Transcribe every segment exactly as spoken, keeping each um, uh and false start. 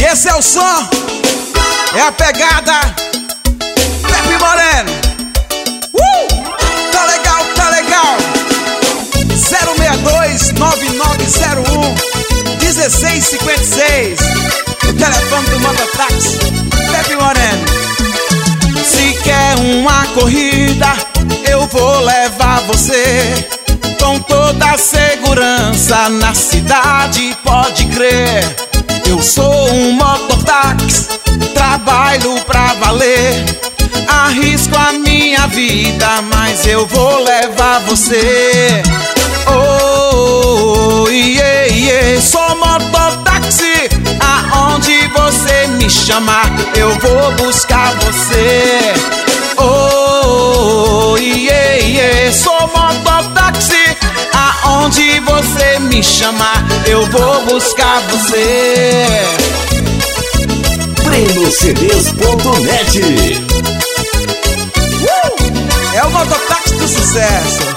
E esse é o som, é a pegada Pepe Moreno. Uh! Tá legal, tá legal. Zero seis dois, nove nove zero um, um seis cinco seis. O telefone do mototáxi Pepe Moreno. Se quer uma corrida, eu vou levar você com toda a segurança na cidade, pode crer. Eu sou um mototáxi, trabalho pra valer. Arrisco a minha vida, mas eu vou levar você. Oh, yeah, yeah. Sou mototáxi, aonde você me chamar, eu vou buscar você. Oh, yeah, yeah. Sou mototáxi, aonde você me chamar, eu vou buscar você. Prêmio C Ds ponto net. uh! É o mototáxi do sucesso.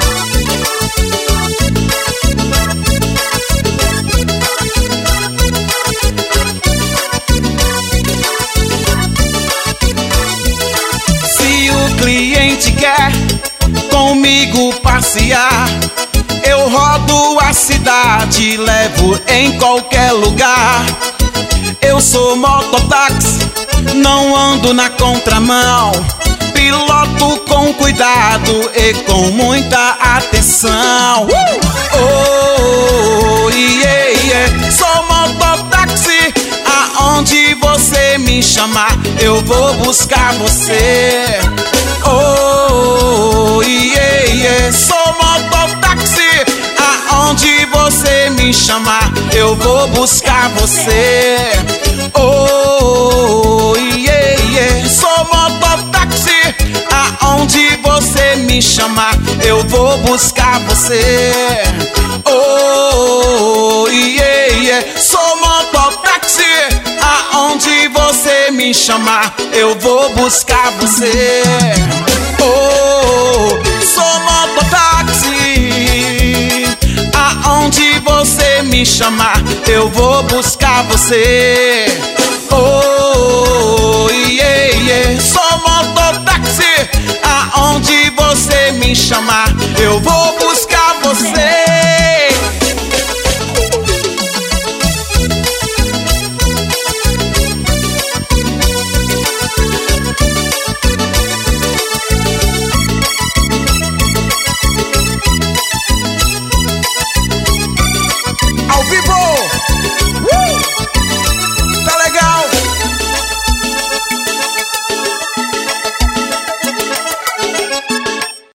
Se o cliente quer comigo passear, eu rodo a cidade, levo em qualquer lugar. Eu sou mototáxi, não ando na contramão. Piloto com cuidado e com muita atenção. uh! Oh, yeah, yeah. Sou mototáxi, aonde você me chamar, eu vou buscar você. Oh, yeah, yeah. Sou mototáxi, aonde você me chamar, eu vou buscar você. Oh, yeah, yeah. Sou mototáxi, aonde você me chamar, eu vou buscar você. Oh, yeah, yeah. Sou mototáxi, aonde você me chamar, eu vou buscar você. Oh, sou mototáxi, aonde você me chamar, eu vou buscar você. Oh, yeah, yeah. Sou mototáxi, aonde você me chamar, eu vou buscar